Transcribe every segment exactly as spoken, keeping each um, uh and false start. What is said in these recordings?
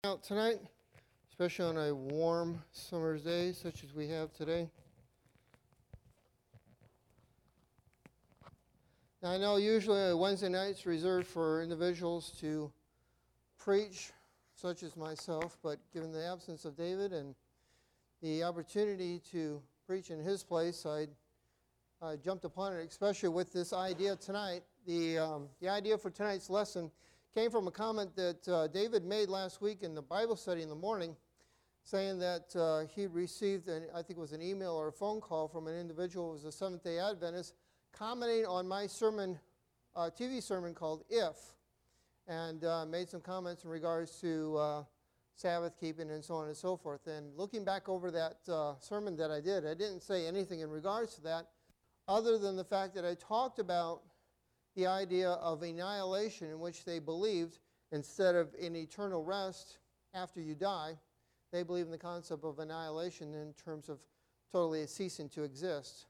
Out tonight, especially on a warm summer's day such as we have today. Now, I know usually Wednesday night's reserved for individuals to preach, such as myself, but given the absence of David and the opportunity to preach in his place, I uh, jumped upon it, especially with this idea tonight. The, um, the idea for tonight's lesson came from a comment that uh, David made last week in the Bible study in the morning, saying that uh, he received, an, I think it was an email or a phone call from an individual who was a Seventh-day Adventist, commenting on my sermon, uh, T V sermon called If, and uh, made some comments in regards to uh, Sabbath keeping and so on and so forth. And looking back over that uh, sermon that I did, I didn't say anything in regards to that, other than the fact that I talked about the idea of annihilation, in which they believed instead of an eternal rest after you die, they believe in the concept of annihilation in terms of totally ceasing to exist.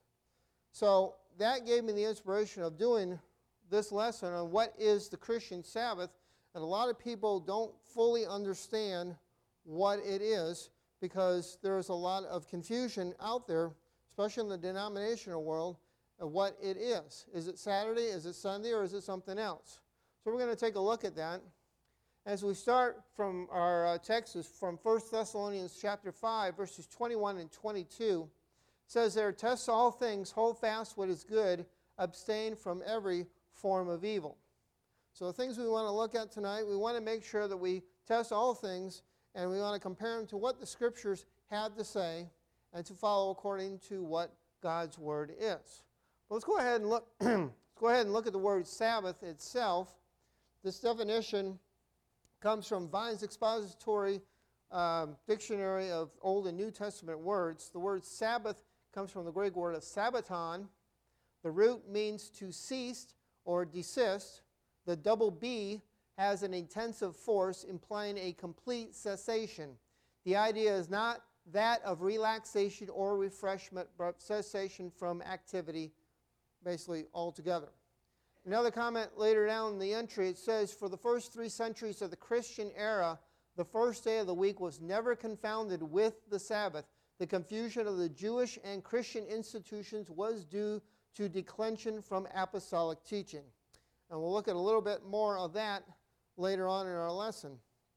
So that gave me the inspiration of doing this lesson on what is the Christian Sabbath, and a lot of people don't fully understand what it is because there's a lot of confusion out there, especially in the denominational world, of what it is. Is it Saturday, is it Sunday, or is it something else? So we're going to take a look at that. As we start from our uh, text is from First Thessalonians chapter five, verses twenty-one and twenty-two. It says there, "Test all things, hold fast what is good, abstain from every form of evil." So the things we want to look at tonight, we want to make sure that we test all things, and we want to compare them to what the Scriptures have to say, and to follow according to what God's Word is. Let's go ahead and look. Let's go ahead and look at the word Sabbath itself. This definition comes from Vine's Expository um, Dictionary of Old and New Testament words. The word Sabbath comes from the Greek word of sabbaton. The root means to cease or desist. The double B has an intensive force, implying a complete cessation. The idea is not that of relaxation or refreshment, but cessation from activity, basically altogether. Another comment later down in the entry, it says, "For the first three centuries of the Christian era, the first day of the week was never confounded with the Sabbath. The confusion of the Jewish and Christian institutions was due to declension from apostolic teaching." And we'll look at a little bit more of that later on in our lesson.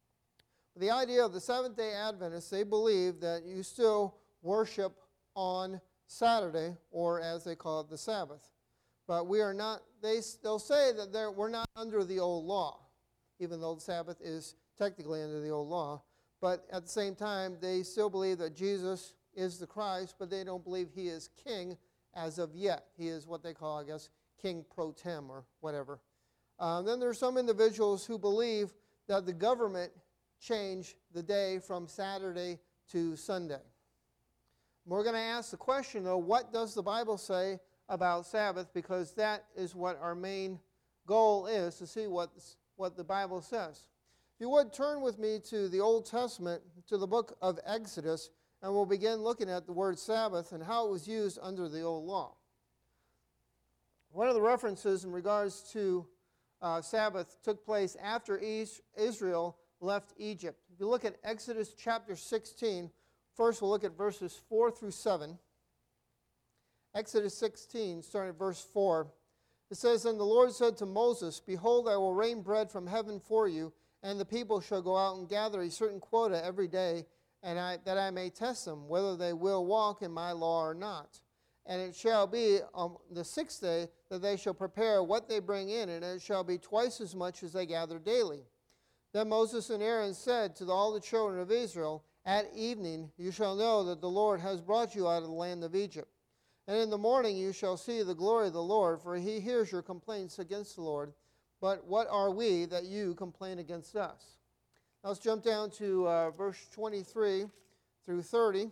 The idea of the Seventh-day Adventists, they believe that you still worship on Saturday, or as they call it, the Sabbath. But we are not, they, they'll say that we're not under the old law, even though the Sabbath is technically under the old law. But at the same time, they still believe that Jesus is the Christ, but they don't believe he is king as of yet. He is what they call, I guess, king pro tem or whatever. Um, then there are some individuals who believe that the government changed the day from Saturday to Sunday. We're going to ask the question, though, what does the Bible say about Sabbath? Because that is what our main goal is, to see what, what the Bible says. If you would, turn with me to the Old Testament, to the book of Exodus, and we'll begin looking at the word Sabbath and how it was used under the old law. One of the references in regards to uh, Sabbath took place after Israel left Egypt. If you look at Exodus chapter sixteen, first we'll look at verses four through seven. Exodus sixteen, starting at verse four. It says, "And the Lord said to Moses, Behold, I will rain bread from heaven for you, and the people shall go out and gather a certain quota every day, and I, that I may test them, whether they will walk in my law or not. And it shall be on the sixth day that they shall prepare what they bring in, and it shall be twice as much as they gather daily. Then Moses and Aaron said to all the children of Israel, At evening you shall know that the Lord has brought you out of the land of Egypt. And in the morning you shall see the glory of the Lord, for he hears your complaints against the Lord. But what are we that you complain against us?" Now let's jump down to uh, verse twenty-three through thirty.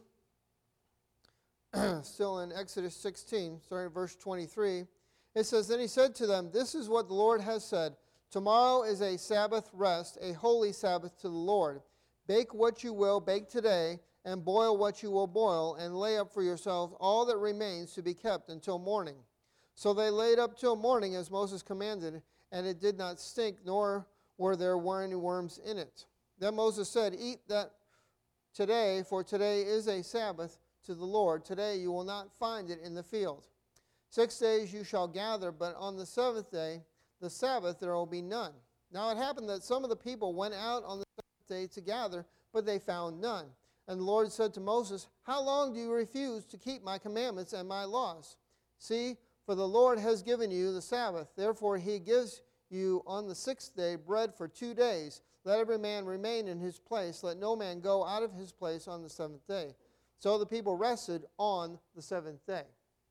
Still in Exodus sixteen, starting at verse twenty-three. It says, "Then he said to them, This is what the Lord has said. Tomorrow is a Sabbath rest, a holy Sabbath to the Lord. Bake what you will bake today, and boil what you will boil, and lay up for yourselves all that remains to be kept until morning. So they laid up till morning as Moses commanded, and it did not stink, nor were there any worms in it. Then Moses said, eat that today, for today is a Sabbath to the Lord. Today you will not find it in the field. Six days you shall gather, but on the seventh day, the Sabbath, there will be none. Now it happened that some of the people went out on the seventh day to gather, but they found none. And the Lord said to Moses, how long do you refuse to keep my commandments and my laws? See, for the Lord has given you the Sabbath. Therefore he gives you on the sixth day bread for two days. Let every man remain in his place. Let no man go out of his place on the seventh day. So the people rested on the seventh day.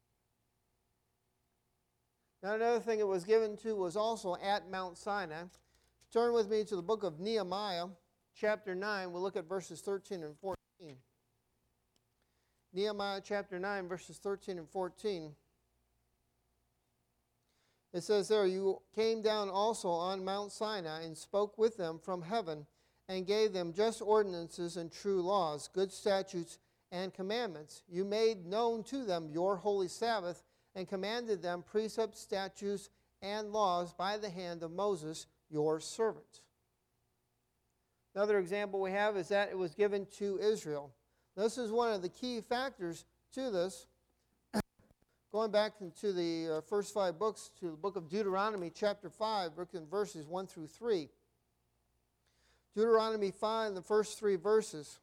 Now another thing it was given to was also at Mount Sinai. Turn with me to the book of Nehemiah, chapter nine. We'll look at verses thirteen and fourteen. Nehemiah chapter nine, verses thirteen and fourteen. It says there, you came down also on Mount Sinai and spoke with them from heaven and gave them just ordinances and true laws, good statutes and commandments. You made known to them your holy Sabbath and commanded them precepts, statutes, and laws by the hand of Moses, your servant. Another example we have is that it was given to Israel. This is one of the key factors to this. Going back into the uh, first five books, to the book of Deuteronomy, chapter five, verses one through three. Deuteronomy five, the first three verses.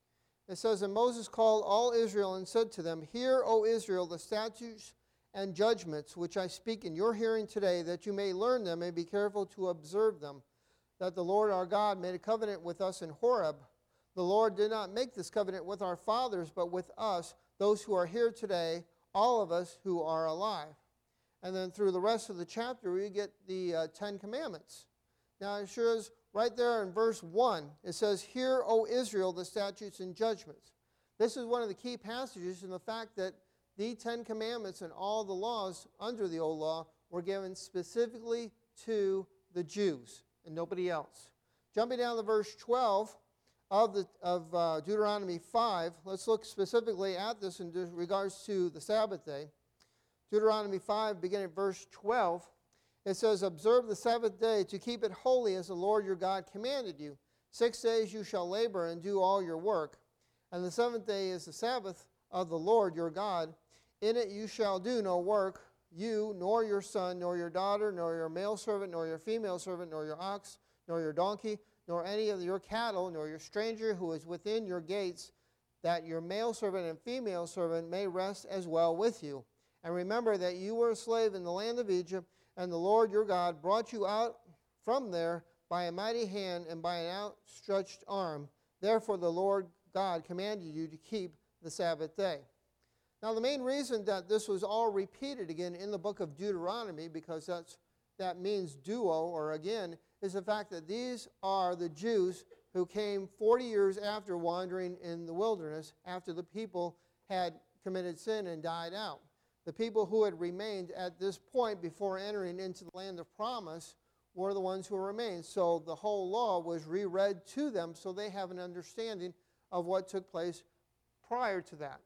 It says, and Moses called all Israel and said to them, hear, O Israel, the statutes and judgments which I speak in your hearing today, that you may learn them and be careful to observe them, that the Lord our God made a covenant with us in Horeb. The Lord did not make this covenant with our fathers, but with us, those who are here today, all of us who are alive. And then through the rest of the chapter, we get the uh, Ten Commandments. Now it shows right there in verse one, it says, hear, O Israel, the statutes and judgments. This is one of the key passages in the fact that the Ten Commandments and all the laws under the old law were given specifically to the Jews and nobody else. Jumping down to verse twelve of, the, of uh, Deuteronomy five, let's look specifically at this in regards to the Sabbath day. Deuteronomy five, beginning at verse twelve, it says, observe the Sabbath day to keep it holy as the Lord your God commanded you. Six days you shall labor and do all your work. And the seventh day is the Sabbath of the Lord your God. In it you shall do no work, you, nor your son, nor your daughter, nor your male servant, nor your female servant, nor your ox, nor your donkey, nor any of your cattle, nor your stranger who is within your gates, that your male servant and female servant may rest as well with you. And remember that you were a slave in the land of Egypt, and the Lord your God brought you out from there by a mighty hand and by an outstretched arm. Therefore the Lord God commanded you to keep the Sabbath day. Now the main reason that this was all repeated again in the book of Deuteronomy, because that's, that means duo, or again, is the fact that these are the Jews who came forty years after wandering in the wilderness, after the people had committed sin and died out. The people who had remained at this point before entering into the land of promise were the ones who remained. So the whole law was reread to them so they have an understanding of what took place prior to that.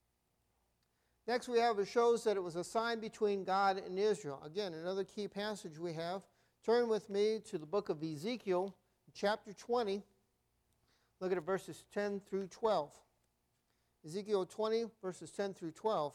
Next we have, it shows that it was a sign between God and Israel. Again, another key passage we have. Turn with me to the book of Ezekiel, chapter twenty. Look at verses ten through twelve. Ezekiel twenty, verses ten through twelve.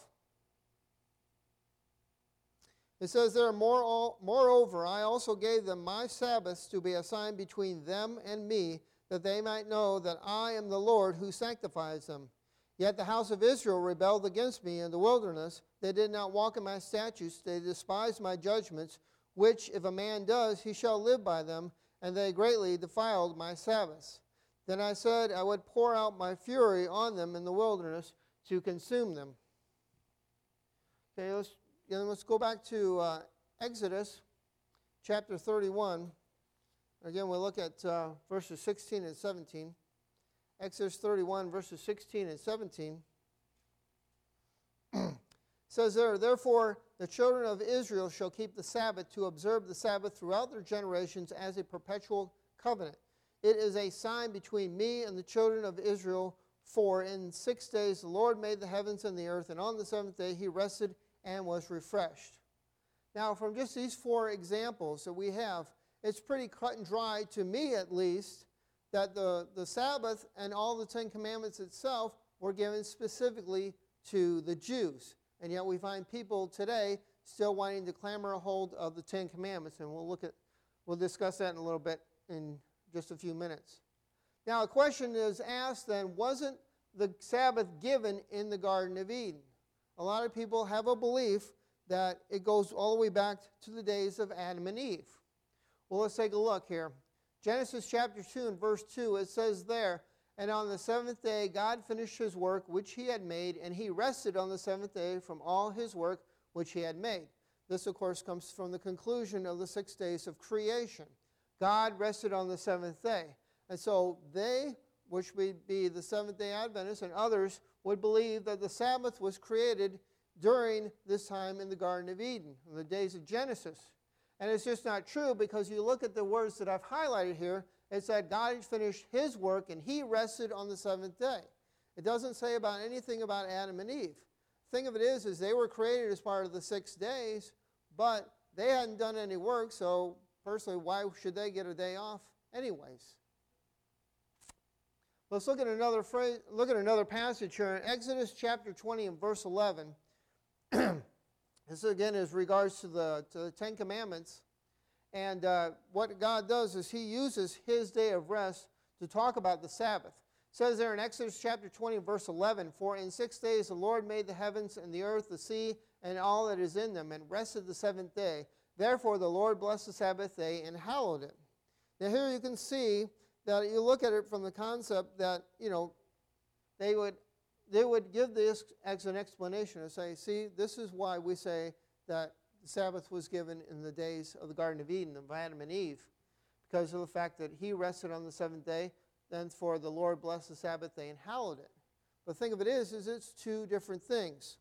It says there, moreover, I also gave them my Sabbaths to be a sign between them and me, that they might know that I am the Lord who sanctifies them. Yet the house of Israel rebelled against me in the wilderness. They did not walk in my statutes. They despised my judgments, which if a man does, he shall live by them, and they greatly defiled my Sabbaths. Then I said I would pour out my fury on them in the wilderness to consume them. Okay, let's, again, let's go back to uh, Exodus chapter thirty-one. Again, we'll look at uh, verses sixteen and seventeen. Exodus thirty-one, verses sixteen and seventeen. Says there, therefore the children of Israel shall keep the Sabbath to observe the Sabbath throughout their generations as a perpetual covenant. It is a sign between me and the children of Israel, for in six days the Lord made the heavens and the earth, and on the seventh day he rested and was refreshed. Now, from just these four examples that we have, it's pretty cut and dry, to me at least, that the, the Sabbath and all the Ten Commandments itself were given specifically to the Jews. And yet we find people today still wanting to clamor a hold of the Ten Commandments. And we'll look at, we'll discuss that in a little bit in just a few minutes. Now, a question is asked then, wasn't the Sabbath given in the Garden of Eden? A lot of people have a belief that it goes all the way back to the days of Adam and Eve. Well, let's take a look here. Genesis chapter two and verse two, it says there, "And on the seventh day God finished his work which he had made, and he rested on the seventh day from all his work which he had made." This, of course, comes from the conclusion of the six days of creation. God rested on the seventh day. And so they, which would be the Seventh-day Adventists and others, would believe that the Sabbath was created during this time in the Garden of Eden, in the days of Genesis. And it's just not true, because you look at the words that I've highlighted here, it said God had finished his work and he rested on the seventh day. It doesn't say about anything about Adam and Eve. The thing of it is, is they were created as part of the six days, but they hadn't done any work, so personally, why should they get a day off anyways? Let's look at another phrase, look at another passage here in Exodus chapter twenty and verse eleven. This again is regards to the, to the Ten Commandments. And uh, what God does is he uses his day of rest to talk about the Sabbath. It says there in Exodus chapter twenty verse eleven, "For in six days the Lord made the heavens and the earth, the sea, and all that is in them, and rested the seventh day. Therefore the Lord blessed the Sabbath day and hallowed it." Now here you can see that you look at it from the concept that, you know, they would they would give this as an explanation and say, see, this is why we say that the Sabbath was given in the days of the Garden of Eden, of Adam and Eve, because of the fact that he rested on the seventh day, then for the Lord blessed the Sabbath day and hallowed it. But the thing of it is, is it's two different things.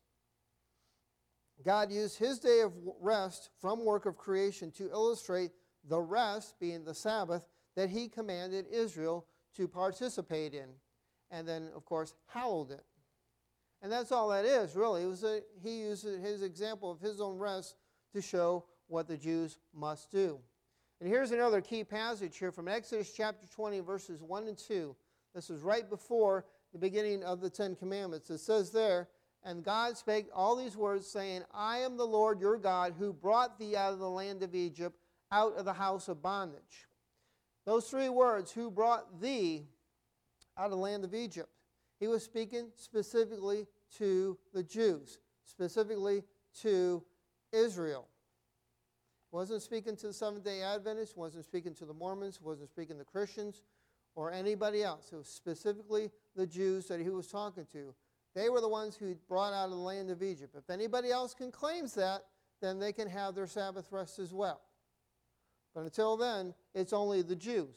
God used his day of rest from work of creation to illustrate the rest, being the Sabbath, that he commanded Israel to participate in. And then, of course, hallowed it. And that's all that is, really. It was a, he used his example of his own rest to show what the Jews must do. And here's another key passage here from Exodus chapter twenty, verses one and two. This is right before the beginning of the Ten Commandments. It says there, "And God spake all these words, saying, I am the Lord your God, who brought thee out of the land of Egypt, out of the house of bondage." Those three words, "who brought thee out of the land of Egypt," he was speaking specifically to the Jews, specifically to Israel. He wasn't speaking to the Seventh-day Adventists, wasn't speaking to the Mormons, wasn't speaking to Christians or anybody else. It was specifically the Jews that he was talking to. They were the ones who brought out of the land of Egypt. If anybody else can claim that, then they can have their Sabbath rest as well. But until then, it's only the Jews.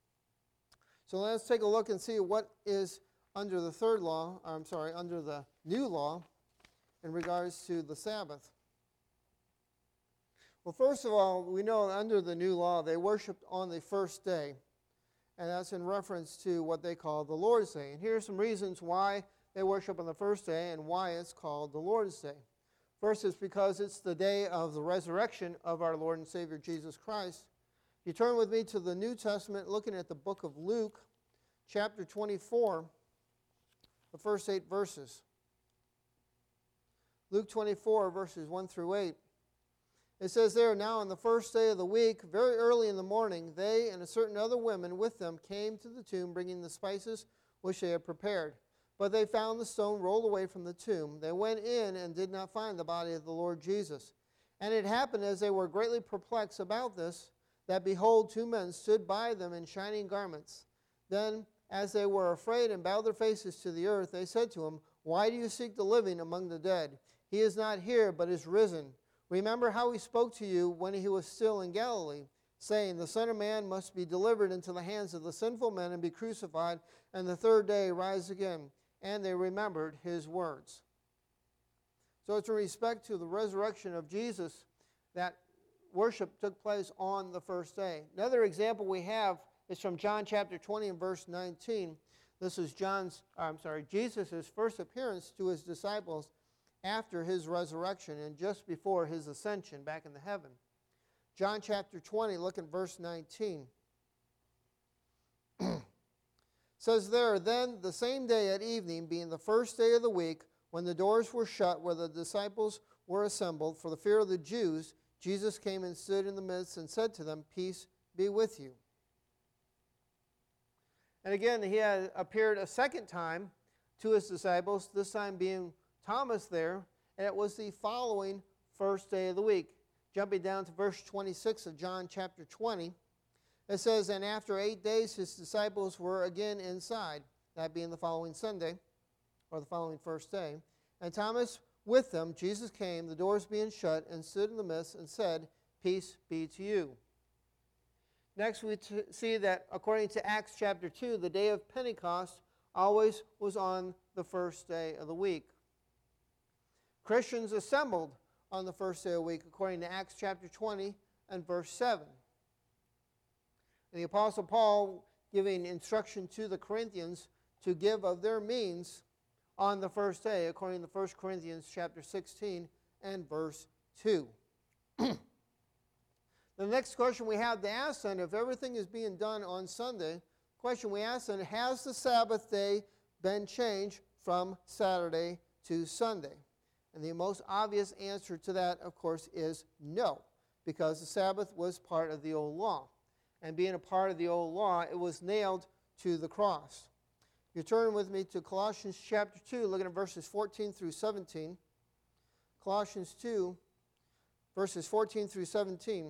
So let's take a look and see what is under the third law, or I'm sorry, under the new law in regards to the Sabbath. Well, first of all, we know under the new law they worshiped on the first day, and that's in reference to what they call the Lord's Day. And here are some reasons why they worship on the first day and why it's called the Lord's Day. First is because it's the day of the resurrection of our Lord and Savior Jesus Christ. If you turn with me to the New Testament, looking at the book of Luke, chapter twenty-four, the first eight verses. Luke twenty-four, verses one through eight. It says there, "Now on the first day of the week, very early in the morning, they and a certain other women with them came to the tomb, bringing the spices which they had prepared. But they found the stone rolled away from the tomb. They went in and did not find the body of the Lord Jesus. And it happened, as they were greatly perplexed about this, that behold, two men stood by them in shining garments. Then, as they were afraid and bowed their faces to the earth, they said to him, Why do you seek the living among the dead? He is not here, but is risen. Remember how he spoke to you when he was still in Galilee, saying, The Son of Man must be delivered into the hands of the sinful men and be crucified, and the third day rise again. And they remembered his words." So it's in respect to the resurrection of Jesus that worship took place on the first day. Another example we have is from John chapter twenty and verse nineteen. This is John's, I'm sorry, Jesus' first appearance to his disciples after his resurrection and just before his ascension back into heaven. John chapter twenty, look at verse nineteen. says there, then the same day at evening, being the first day of the week, when the doors were shut where the disciples were assembled, for the fear of the Jews, Jesus came and stood in the midst and said to them, peace be with you. And again, he had appeared a second time to his disciples, this time being Thomas there, and it was the following first day of the week. Jumping down to verse twenty-six of John chapter twenty, it says, and after eight days his disciples were again inside, that being the following Sunday, or the following first day. And Thomas with them, Jesus came, the doors being shut, and stood in the midst and said, peace be to you. Next we t- see that according to Acts chapter two, the day of Pentecost always was on the first day of the week. Christians assembled on the first day of the week according to Acts chapter twenty and verse seven. And the Apostle Paul giving instruction to the Corinthians to give of their means on the first day according to First Corinthians chapter sixteen and verse two. The next question we have to ask then, if everything is being done on Sunday, the question we ask then, has the Sabbath day been changed from Saturday to Sunday? And the most obvious answer to that, of course, is no, because the Sabbath was part of the old law. And being a part of the old law, it was nailed to the cross. You turn with me to Colossians chapter two, looking at verses fourteen through seventeen. Colossians two, verses fourteen through seventeen.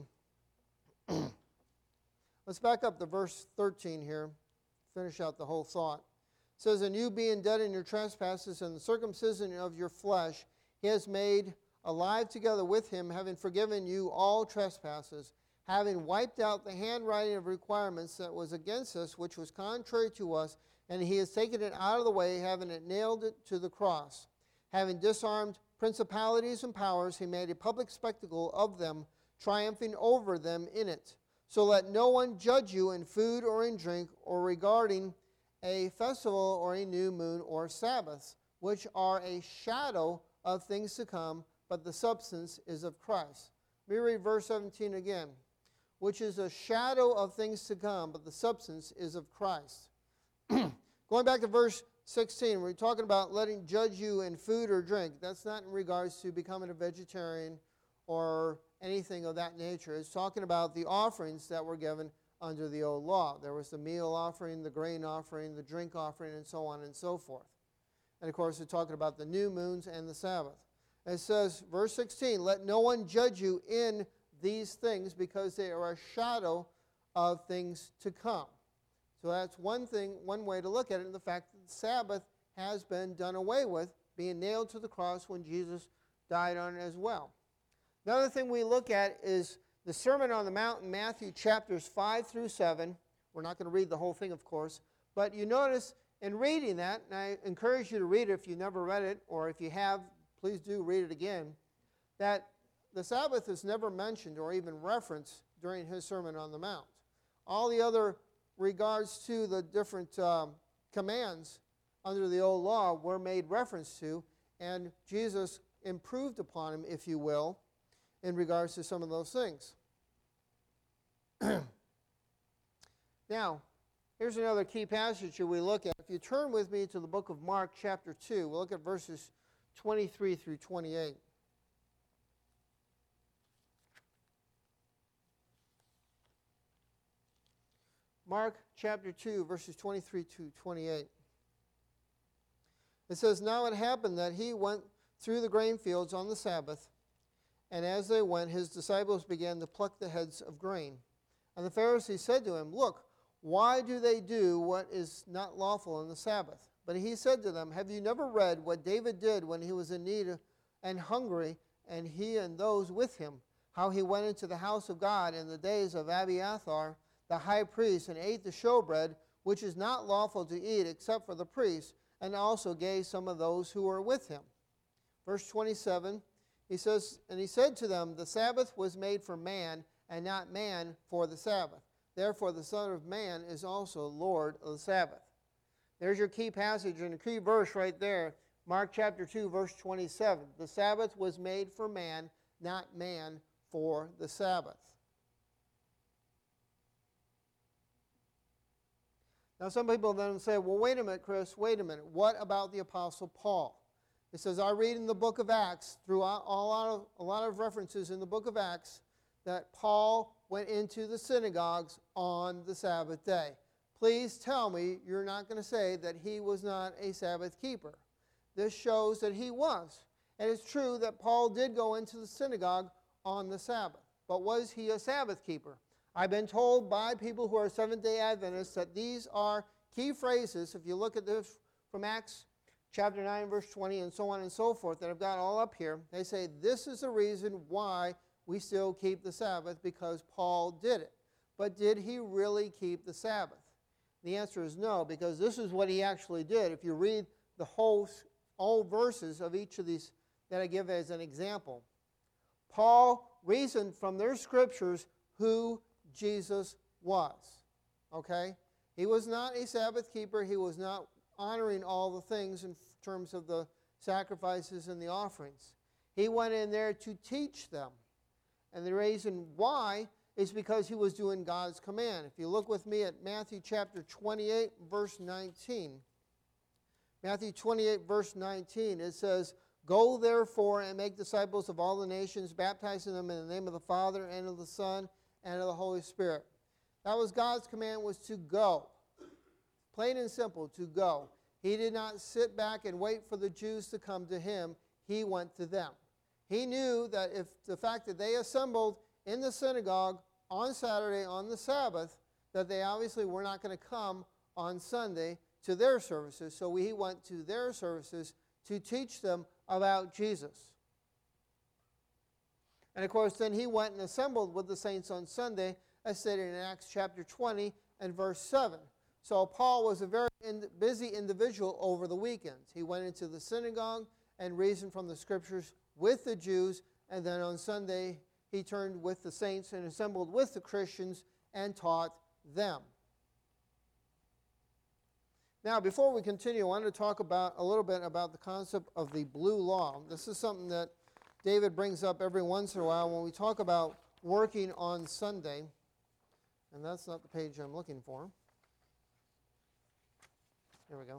Let's back up to verse thirteen here, finish out the whole thought. It says, and you being dead in your trespasses and the circumcision of your flesh, he has made alive together with him, having forgiven you all trespasses, having wiped out the handwriting of requirements that was against us, which was contrary to us, and he has taken it out of the way, having it nailed it to the cross. Having disarmed principalities and powers, he made a public spectacle of them, triumphing over them in it. So let no one judge you in food or in drink, or regarding a festival or a new moon or Sabbaths, which are a shadow of things to come, but the substance is of Christ. Let me read verse seventeen again. Which is a shadow of things to come, but the substance is of Christ. Going back to verse sixteen, we're talking about letting judge you in food or drink. That's not in regards to becoming a vegetarian or anything of that nature. It's talking about the offerings that were given under the old law. There was the meal offering, the grain offering, the drink offering, and so on and so forth. And of course, we're talking about the new moons and the Sabbath. And it says, verse sixteen, let no one judge you in these things, because they are a shadow of things to come. So that's one thing, one way to look at it, and the fact that the Sabbath has been done away with, being nailed to the cross when Jesus died on it as well. Another thing we look at is the Sermon on the Mount in Matthew chapters five through seven. We're not going to read the whole thing, of course, but you notice in reading that, and I encourage you to read it if you never read it, or if you have, please do read it again, that the Sabbath is never mentioned or even referenced during his Sermon on the Mount. All the other regards to the different um, commands under the old law were made reference to, and Jesus improved upon them, if you will, in regards to some of those things. Now, here's another key passage that we look at. If you turn with me to the book of Mark chapter two, we'll look at verses twenty-three through twenty-eight. Mark chapter two, verses twenty-three to twenty-eight. It says, now it happened that he went through the grain fields on the Sabbath, and as they went, his disciples began to pluck the heads of grain. And the Pharisees said to him, look, why do they do what is not lawful on the Sabbath? But he said to them, have you never read what David did when he was in need and hungry, and he and those with him, how he went into the house of God in the days of Abiathar, the high priest, and ate the showbread, which is not lawful to eat except for the priest, and also gave some of those who were with him. Verse twenty-seven, he says, and he said to them, the Sabbath was made for man, and not man for the Sabbath. Therefore the Son of Man is also Lord of the Sabbath. There's your key passage and a key verse right there, Mark chapter two, verse twenty-seven. The Sabbath was made for man, not man for the Sabbath. Now some people then say, well, wait a minute, Chris, wait a minute. What about the Apostle Paul? It says, I read in the book of Acts, throughout a lot of, a lot of references in the book of Acts, that Paul went into the synagogues on the Sabbath day. Please tell me you're not going to say that he was not a Sabbath keeper. This shows that he was. And it's true that Paul did go into the synagogue on the Sabbath. But was he a Sabbath keeper? I've been told by people who are Seventh-day Adventists that these are key phrases. If you look at this from Acts chapter nine, verse twenty, and so on and so forth, that I've got all up here, they say this is the reason why we still keep the Sabbath, because Paul did it. But did he really keep the Sabbath? The answer is no, because this is what he actually did. If you read the whole all verses of each of these that I give as an example, Paul reasoned from their scriptures who Jesus was. Okay? He was not a Sabbath keeper. He was not honoring all the things in terms of the sacrifices and the offerings. He went in there to teach them. And the reason why is because he was doing God's command. If you look with me at Matthew chapter twenty-eight, verse nineteen. Matthew twenty-eight, verse nineteen, it says, Go therefore and make disciples of all the nations, baptizing them in the name of the Father and of the Son and of the Holy Spirit. That was God's command, was to go. Plain and simple, to go. He did not sit back and wait for the Jews to come to him. He went to them. He knew that if the fact that they assembled in the synagogue on Saturday, on the Sabbath, that they obviously were not going to come on Sunday to their services. So he went to their services to teach them about Jesus. And of course, then he went and assembled with the saints on Sunday, as stated in Acts chapter twenty and verse seven. So Paul was a very in, busy individual over the weekends. He went into the synagogue and reasoned from the scriptures with the Jews, and then on Sunday he turned with the saints and assembled with the Christians and taught them. Now, before we continue, I want to talk about a little bit about the concept of the blue law. This is something that David brings up every once in a while when we talk about working on Sunday. And that's not the page I'm looking for. Here we go.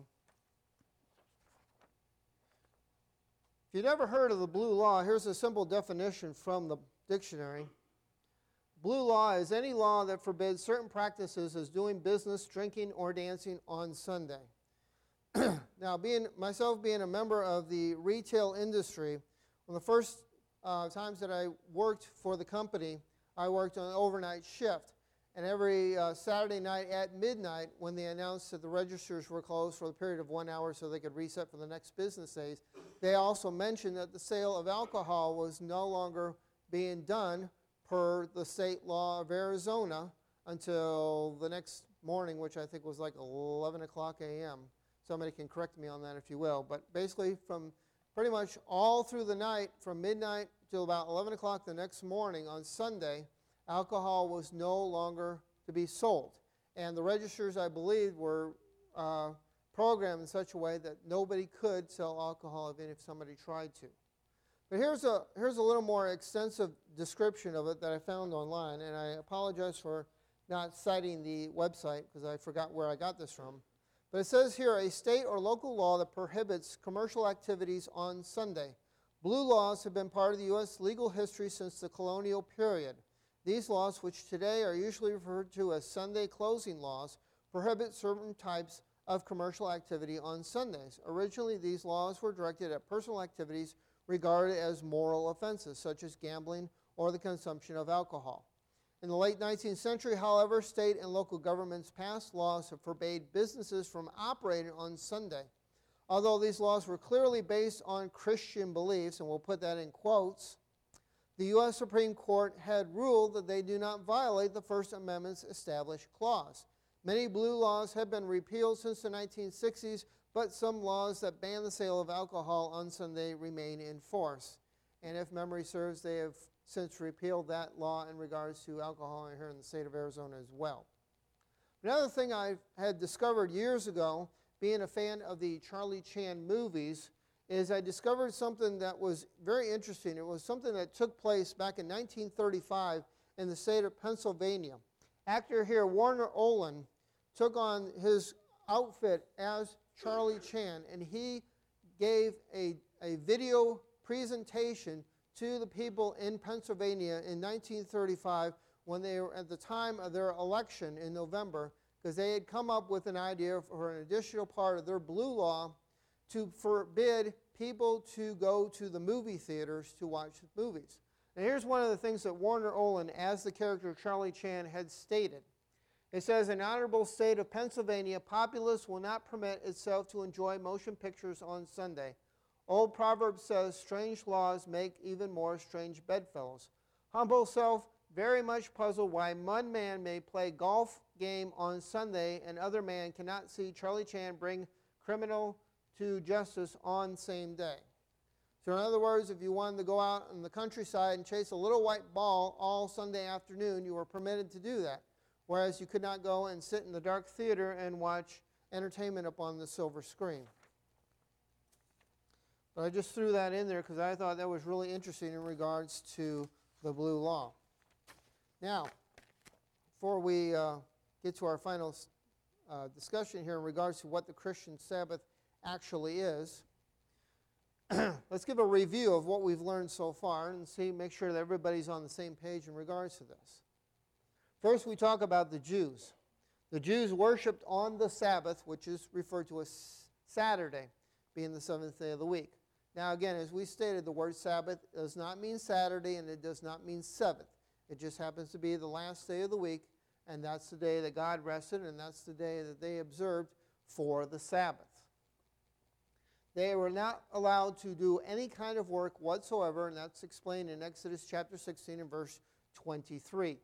If you've never heard of the blue law, here's a simple definition from the dictionary. Blue law is any law that forbids certain practices as doing business, drinking, or dancing on Sunday. Now, being myself being a member of the retail industry, one of the first uh, times that I worked for the company, I worked on an overnight shift. And every uh, Saturday night at midnight, when they announced that the registers were closed for the period of one hour so they could reset for the next business days, they also mentioned that the sale of alcohol was no longer being done per the state law of Arizona until the next morning, which I think was like eleven o'clock a m Somebody can correct me on that if you will. But basically from pretty much all through the night, from midnight till about eleven o'clock the next morning on Sunday, alcohol was no longer to be sold. And the registers, I believe, were uh, programmed in such a way that nobody could sell alcohol even if somebody tried to. But here's a, here's a little more extensive description of it that I found online, and I apologize for not citing the website because I forgot where I got this from. But it says here, a state or local law that prohibits commercial activities on Sunday. Blue laws have been part of the U S legal history since the colonial period. These laws, which today are usually referred to as Sunday closing laws, prohibit certain types of commercial activity on Sundays. Originally, these laws were directed at personal activities regarded as moral offenses, such as gambling or the consumption of alcohol. In the late nineteenth century, however, state and local governments passed laws that forbade businesses from operating on Sunday. Although these laws were clearly based on Christian beliefs, and we'll put that in quotes, the U S Supreme Court had ruled that they do not violate the First Amendment's established clause. Many blue laws have been repealed since the nineteen sixties, but some laws that ban the sale of alcohol on Sunday remain in force. And if memory serves, they have since repealed that law in regards to alcohol here in the state of Arizona as well. Another thing I had discovered years ago, being a fan of the Charlie Chan movies, is I discovered something that was very interesting. It was something that took place back in nineteen thirty-five in the state of Pennsylvania. Actor here, Warner Olin, took on his outfit as Charlie Chan, and he gave a, a video presentation to the people in Pennsylvania in nineteen thirty-five when they were at the time of their election in November, because they had come up with an idea for an additional part of their blue law to forbid people to go to the movie theaters to watch movies. And here's one of the things that Warner Olin, as the character Charlie Chan, had stated. It says, "An honorable state of Pennsylvania, populace will not permit itself to enjoy motion pictures on Sunday. Old proverb says, strange laws make even more strange bedfellows. Humble self, very much puzzled why one man may play golf game on Sunday and other man cannot see Charlie Chan bring criminal to justice on same day." So in other words, if you wanted to go out in the countryside and chase a little white ball all Sunday afternoon, you were permitted to do that, whereas you could not go and sit in the dark theater and watch entertainment up on the silver screen. But I just threw that in there because I thought that was really interesting in regards to the blue law. Now, before we uh, get to our final uh, discussion here in regards to what the Christian Sabbath actually is, let's give a review of what we've learned so far and see, make sure that everybody's on the same page in regards to this. First, we talk about the Jews. The Jews worshipped on the Sabbath, which is referred to as Saturday, being the seventh day of the week. Now, again, as we stated, the word Sabbath does not mean Saturday and it does not mean seventh. It just happens to be the last day of the week, and that's the day that God rested, and that's the day that they observed for the Sabbath. They were not allowed to do any kind of work whatsoever, and that's explained in Exodus chapter sixteen and verse twenty-three.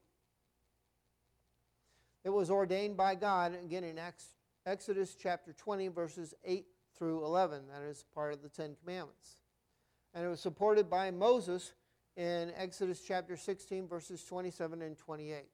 It was ordained by God, again in Exodus chapter twenty, verses eight through eleven. That is part of the Ten Commandments. And it was supported by Moses in Exodus chapter sixteen, verses twenty-seven and twenty-eight.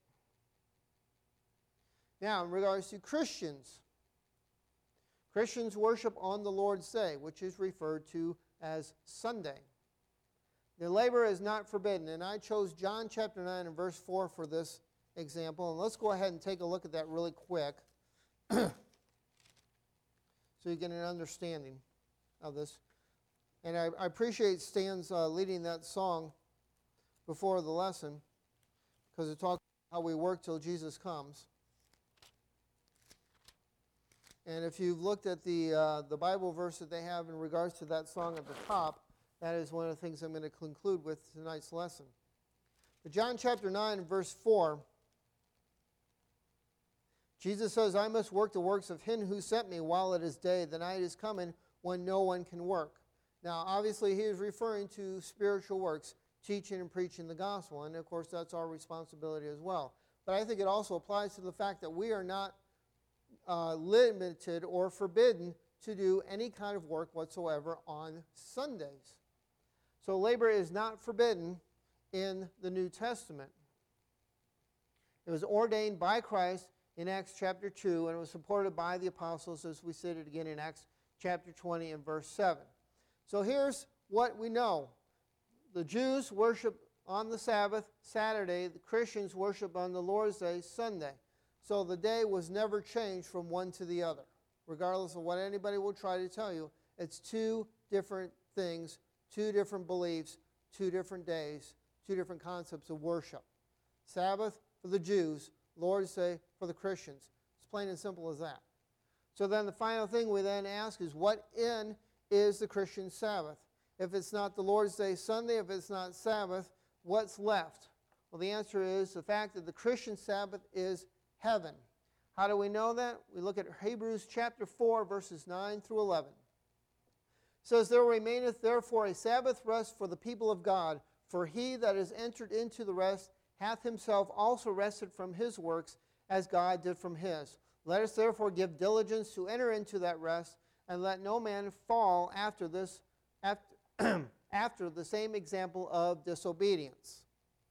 Now, in regards to Christians, Christians worship on the Lord's Day, which is referred to as Sunday. The labor is not forbidden, and I chose John chapter nine and verse four for this example. And let's go ahead and take a look at that really quick so you get an understanding of this. And I, I appreciate Stan's uh, leading that song before the lesson, because it talks about how we work till Jesus comes. And if you've looked at the uh, the Bible verse that they have in regards to that song at the top, that is one of the things I'm going to conclude with tonight's lesson. But John chapter nine and verse four, Jesus says, "I must work the works of him who sent me while it is day. The night is coming when no one can work." Now, obviously, he is referring to spiritual works, teaching and preaching the gospel. And, of course, that's our responsibility as well. But I think it also applies to the fact that we are not uh, limited or forbidden to do any kind of work whatsoever on Sundays. So labor is not forbidden in the New Testament. It was ordained by Christ in Acts chapter two, and it was supported by the apostles, as we stated again in Acts chapter twenty and verse seven. So here's what we know. The Jews worship on the Sabbath, Saturday. The Christians worship on the Lord's Day, Sunday. So the day was never changed from one to the other. Regardless of what anybody will try to tell you, it's two different things, two different beliefs, two different days, two different concepts of worship. Sabbath for the Jews, Lord's Day for the Christians. It's plain and simple as that. So then the final thing we then ask is, what in is the Christian Sabbath? If it's not the Lord's Day Sunday, if it's not Sabbath, what's left? Well, the answer is the fact that the Christian Sabbath is heaven. How do we know that? We look at Hebrews chapter four, verses nine through eleven. It says, "There remaineth therefore a Sabbath rest for the people of God, for he that is entered into the rest hath himself also rested from his works, as God did from his. Let us therefore give diligence to enter into that rest, and let no man fall after this, after, after the same example of disobedience."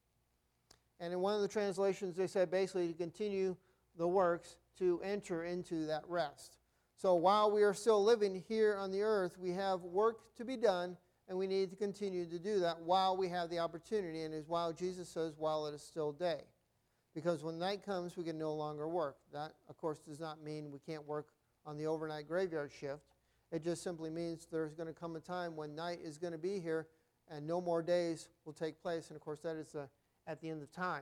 And in one of the translations, they said basically to continue the works to enter into that rest. So while we are still living here on the earth, we have work to be done, and we need to continue to do that while we have the opportunity, and as while Jesus says, while it is still day. because when night comes, we can no longer work. That, of course, does not mean we can't work on the overnight graveyard shift. It just simply means there's going to come a time when night is going to be here and no more days will take place. And, of course, that is uh, at the end of time.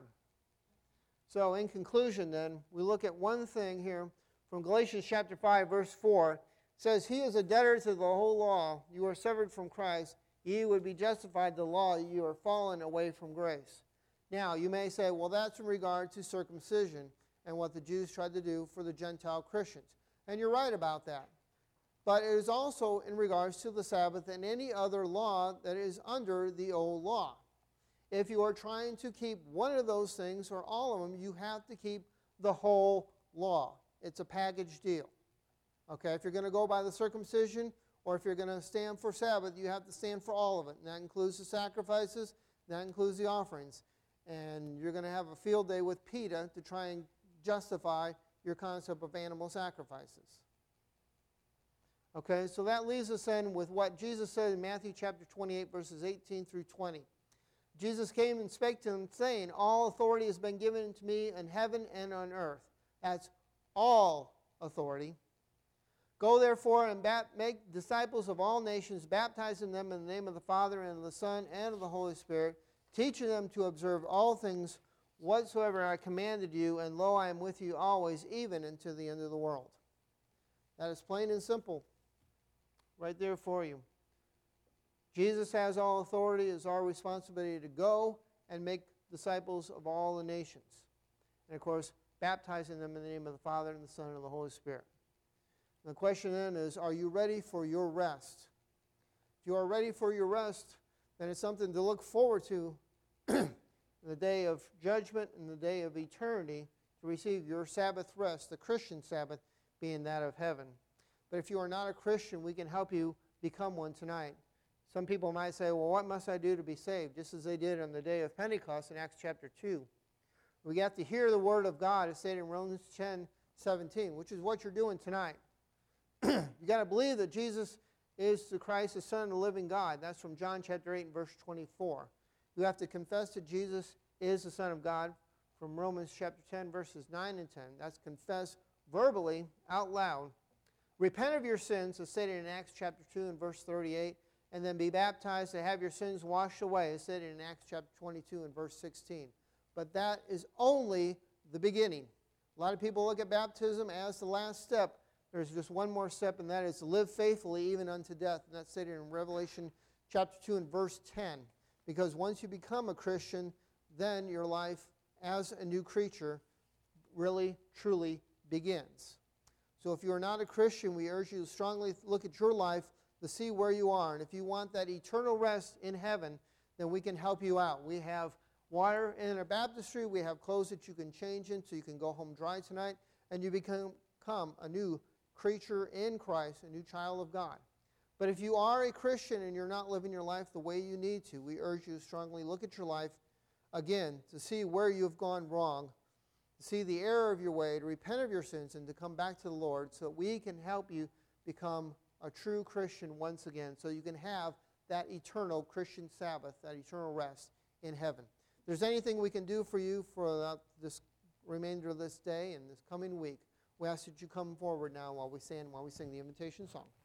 So, in conclusion, then, we look at one thing here from Galatians chapter five, verse four. It says, "He is a debtor to the whole law. You are severed from Christ. Ye would be justified the law. You are fallen away from grace." Now, you may say, well, that's in regard to circumcision and what the Jews tried to do for the Gentile Christians. And you're right about that. But it is also in regards to the Sabbath and any other law that is under the old law. If you are trying to keep one of those things or all of them, you have to keep the whole law. It's a package deal. Okay, if you're going to go by the circumcision or if you're going to stand for Sabbath, you have to stand for all of it. And that includes the sacrifices, that includes the offerings. And you're going to have a field day with PETA to try and justify your concept of animal sacrifices. Okay, so that leaves us then with what Jesus said in Matthew chapter twenty-eight, verses eighteen through twenty. Jesus came and spake to them, saying, "All authority has been given to me in heaven and on earth." That's all authority. "Go therefore and bat- make disciples of all nations, baptizing them in the name of the Father and of the Son and of the Holy Spirit, teaching them to observe all things whatsoever I commanded you, and lo, I am with you always, even unto the end of the world." That is plain and simple, right there for you. Jesus has all authority. It's our responsibility to go and make disciples of all the nations. And, of course, baptizing them in the name of the Father and the Son and the Holy Spirit. And the question then is, are you ready for your rest? If you are ready for your rest, then it's something to look forward to in the day of judgment and the day of eternity, to receive your Sabbath rest, the Christian Sabbath being that of heaven. But if you are not a Christian, we can help you become one tonight. Some people might say, well, what must I do to be saved? Just as they did on the day of Pentecost in Acts chapter two. We have to hear the word of God, as stated in Romans ten seventeen, which is what you're doing tonight. You got to believe that Jesus is the Christ, the Son of the living God. That's from John chapter eight and verse twenty-four. You have to confess that Jesus is the Son of God from Romans chapter ten, verses nine and ten. That's confess verbally, out loud. Repent of your sins, as stated in Acts chapter two and verse thirty-eight, and then be baptized to have your sins washed away, as stated in Acts chapter twenty-two and verse sixteen. But that is only the beginning. A lot of people look at baptism as the last step. There's just one more step, and that is to live faithfully even unto death. And that's stated in Revelation chapter two and verse ten. Because once you become a Christian, then your life as a new creature really, truly begins. So if you are not a Christian, we urge you to strongly look at your life to see where you are. And if you want that eternal rest in heaven, then we can help you out. We have water in our baptistry. We have clothes that you can change in so you can go home dry tonight. And you become, become a new creature in Christ, a new child of God. But if you are a Christian and you're not living your life the way you need to, we urge you to strongly look at your life again to see where you have gone wrong, to see the error of your way, to repent of your sins, and to come back to the Lord so that we can help you become a true Christian once again, so you can have that eternal Christian Sabbath, that eternal rest in heaven. If there's anything we can do for you for this remainder of this day and this coming week, we ask that you come forward now while we stand, while we sing the invitation song.